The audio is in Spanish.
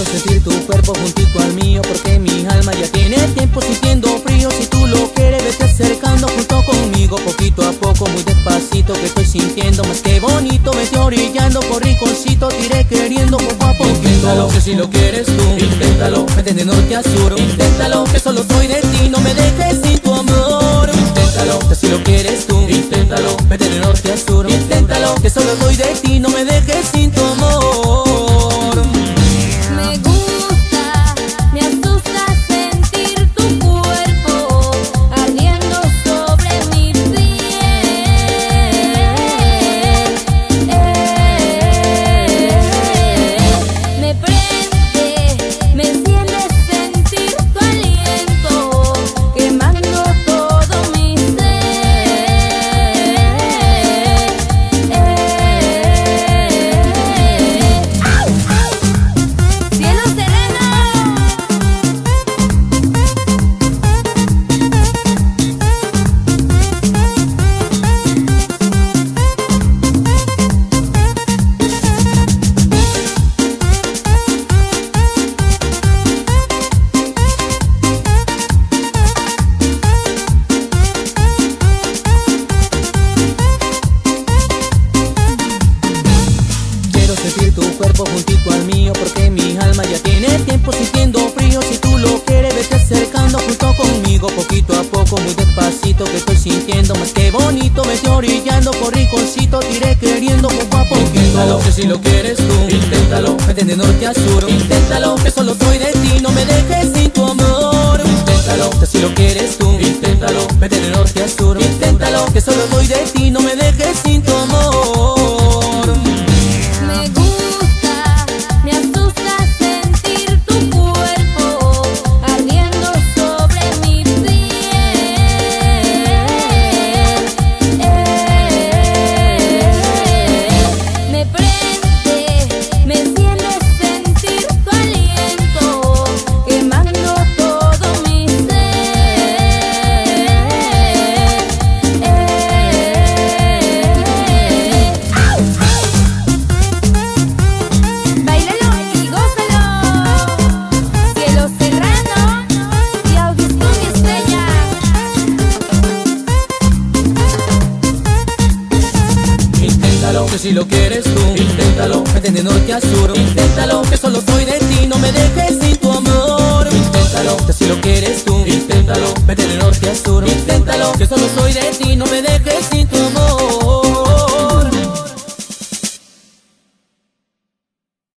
sentir tu cuerpo juntito al mío, porque mi alma ya tiene tiempo sintiendo frío. Si tú lo quieres, vete acercando junto conmigo, poquito a poco, muy despacito, que estoy sintiendo más que bonito. Me estoy orillando por rinconcito, te iré queriendo poco a poquito. Inténtalo, que si lo quieres tú, inténtalo, vete de norte a sur. Inténtalo, que solo soy de ti, no me dejes sin tu amor. Inténtalo, que si lo quieres tú, inténtalo, vete de norte a sur. Inténtalo, que solo soy de ti, no me dejes sin tu amor. Sentir tu cuerpo juntito al mío, porque mi alma ya tiene tiempo sintiendo frío. Si tú lo quieres, vete acercando junto conmigo, poquito a poco, muy despacito, que estoy sintiendo más que bonito. Me estoy orillando por rinconcito, te iré queriendo poco a poco. Inténtalo, que si lo quieres tú, inténtalo, vete de norte a sur. Inténtalo, que solo soy de ti, no me dejes sin tu amor. Inténtalo, que si lo quieres tú, inténtalo, vete de norte a sur. Inténtalo, que solo soy de ti, no me dejes sin tu amor. Que si lo quieres tú, inténtalo, vete de norte a sur. Inténtalo, que solo soy de ti, no me dejes sin tu amor. Inténtalo, que si lo quieres tú, inténtalo, vete de norte a sur. Inténtalo, que solo soy de ti, no me dejes sin tu amor.